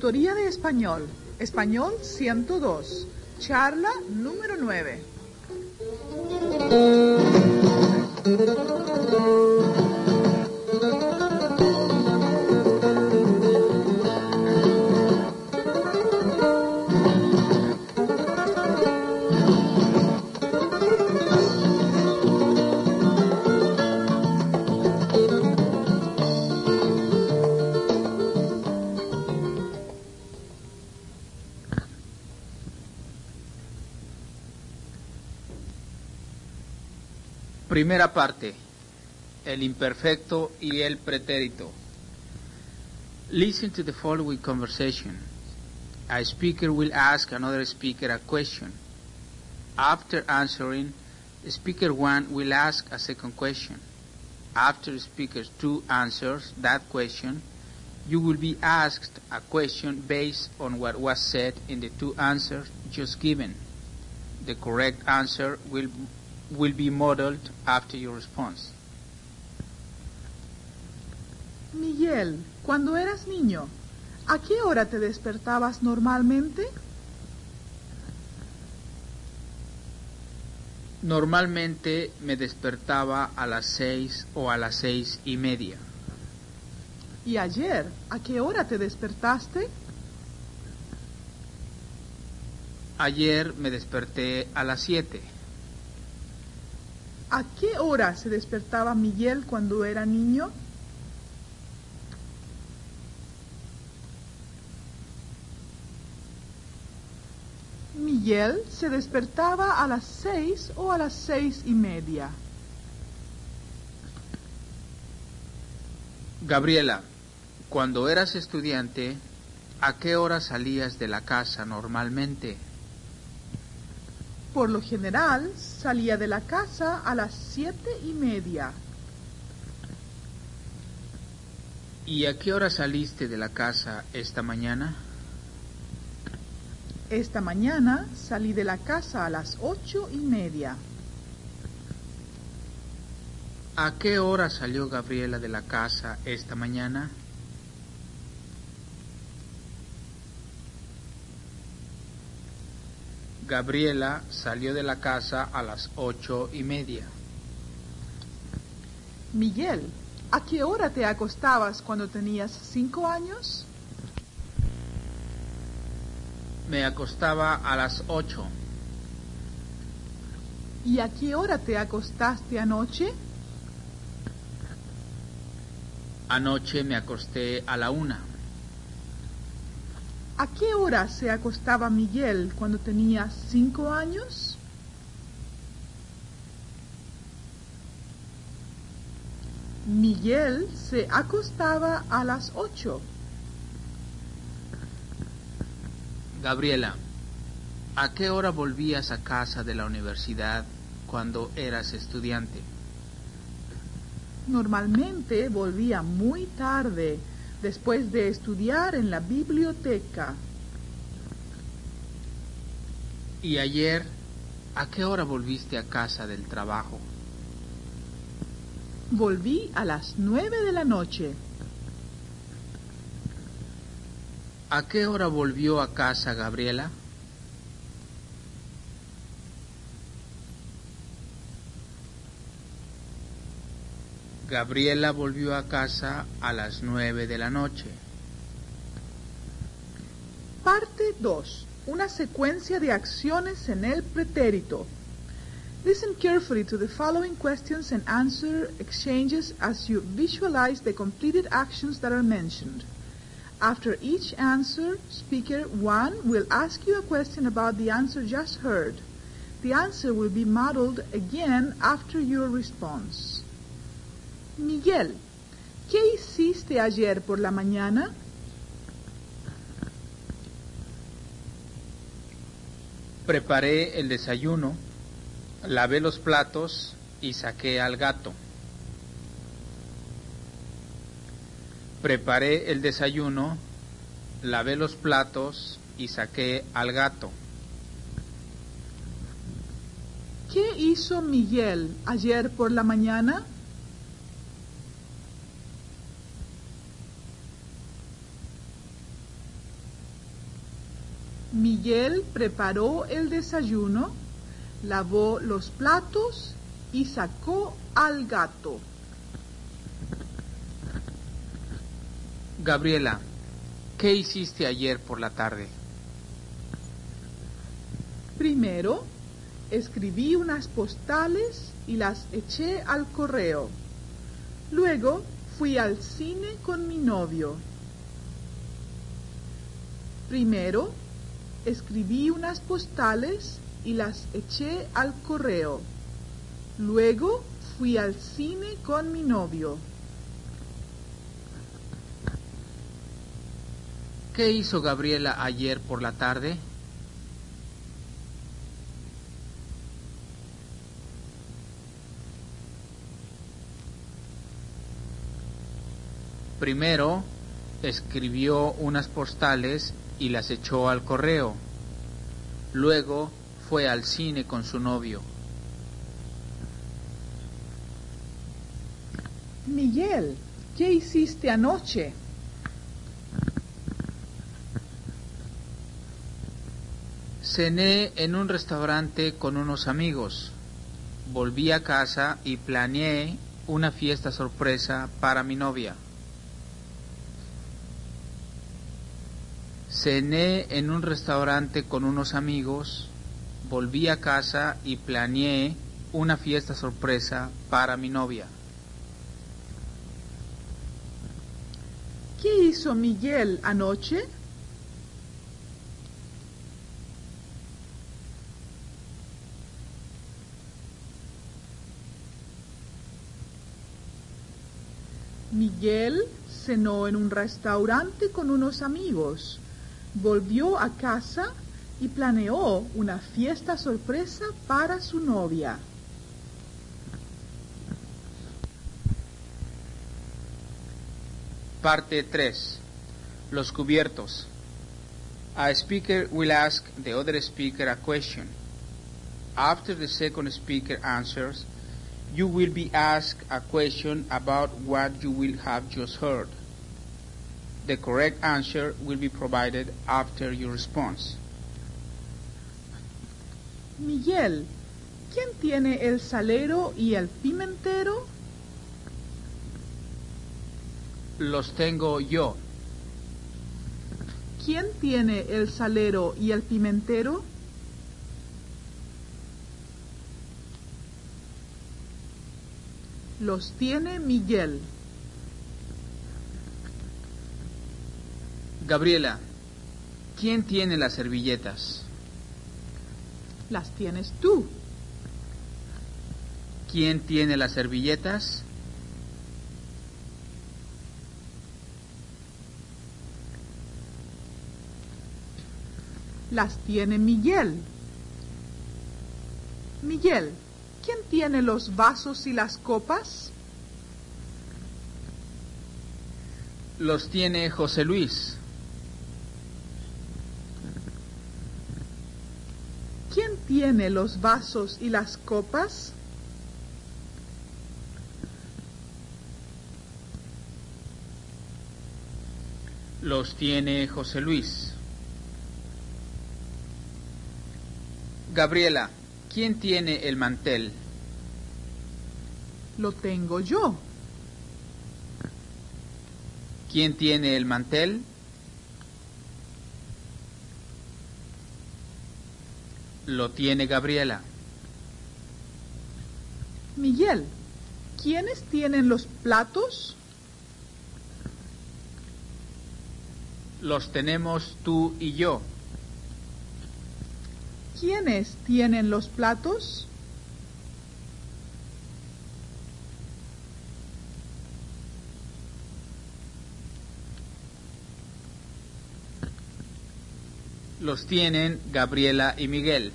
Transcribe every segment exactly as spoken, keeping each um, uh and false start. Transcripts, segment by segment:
Tutoría de español. Español ciento dos. Charla número nueve. Primera parte, el imperfecto y el pretérito. Listen to the following conversation. A speaker will ask another speaker a question. After answering, speaker one will ask a second question. After speaker two answers that question, you will be asked a question based on what was said in the two answers just given. The correct answer will will be modeled after your response. Miguel, cuando eras niño, ¿a qué hora te despertabas normalmente? Normalmente me despertaba a las seis o a las seis y media. ¿Y ayer, a qué hora te despertaste? Ayer me desperté a las siete. ¿A qué hora se despertaba Miguel cuando era niño? Miguel se despertaba a las seis o a las seis y media. Gabriela, cuando eras estudiante, ¿a qué hora salías de la casa normalmente? Por lo general, salía de la casa a las siete y media. ¿Y a qué hora saliste de la casa esta mañana? Esta mañana salí de la casa a las ocho y media. ¿A qué hora salió Gabriela de la casa esta mañana? Gabriela salió de la casa a las ocho y media. Miguel, ¿a qué hora te acostabas cuando tenías cinco años? Me acostaba a las ocho. ¿Y a qué hora te acostaste anoche? Anoche me acosté a la una. ¿A qué hora se acostaba Miguel cuando tenía cinco años? Miguel se acostaba a las ocho. Gabriela, ¿a qué hora volvías a casa de la universidad cuando eras estudiante? Normalmente volvía muy tarde, después de estudiar en la biblioteca. ¿Y ayer, a qué hora volviste a casa del trabajo? Volví a las nueve de la noche. ¿A qué hora volvió a casa Gabriela? Gabriela volvió a casa a las nueve de la noche. Parte dos. Una secuencia de acciones en el pretérito. Listen carefully to the following questions and answer exchanges as you visualize the completed actions that are mentioned. After each answer, speaker one will ask you a question about the answer just heard. The answer will be modeled again after your response. Miguel, ¿qué hiciste ayer por la mañana? Preparé el desayuno, lavé los platos y saqué al gato. Preparé el desayuno, lavé los platos y saqué al gato. ¿Qué hizo Miguel ayer por la mañana? Miguel preparó el desayuno, lavó los platos y sacó al gato. Gabriela, ¿qué hiciste ayer por la tarde? Primero, escribí unas postales y las eché al correo. Luego, fui al cine con mi novio. Primero, escribí unas postales y las eché al correo. Luego, fui al cine con mi novio. ¿Qué hizo Gabriela ayer por la tarde? Primero, escribió unas postales y las echó al correo. Luego, fue al cine con su novio. Miguel, ¿qué hiciste anoche? Cené en un restaurante con unos amigos. Volví a casa y planeé una fiesta sorpresa para mi novia. Cené en un restaurante con unos amigos, volví a casa y planeé una fiesta sorpresa para mi novia. ¿Qué hizo Miguel anoche? Miguel cenó en un restaurante con unos amigos, volvió a casa y planeó una fiesta sorpresa para su novia. Parte tres. Los cubiertos. A speaker will ask the other speaker a question. After the second speaker answers, you will be asked a question about what you will have just heard. The correct answer will be provided after your response. Miguel, ¿quién tiene el salero y el pimentero? Los tengo yo. ¿Quién tiene el salero y el pimentero? Los tiene Miguel. Gabriela, ¿quién tiene las servilletas? Las tienes tú. ¿Quién tiene las servilletas? Las tiene Miguel. Miguel, ¿quién tiene los vasos y las copas? Los tiene José Luis. ¿Quién tiene los vasos y las copas? Los tiene José Luis. Gabriela, ¿quién tiene el mantel? Lo tengo yo. ¿Quién tiene el mantel? Lo tiene Gabriela. Miguel, ¿quiénes tienen los platos? Los tenemos tú y yo. ¿Quiénes tienen los platos? Los tienen Gabriela y Miguel.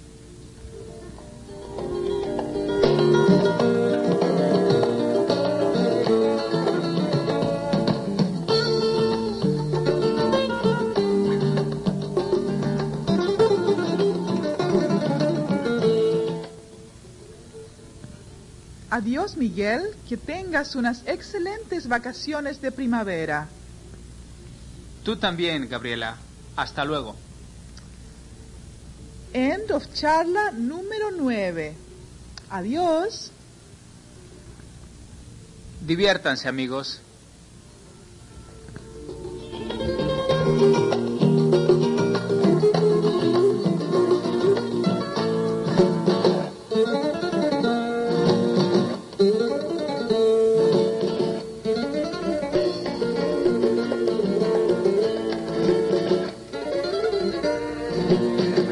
Adiós, Miguel, que tengas unas excelentes vacaciones de primavera. Tú también, Gabriela. Hasta luego. End of charla número nueve. Adiós. Diviértanse, amigos. Thank you.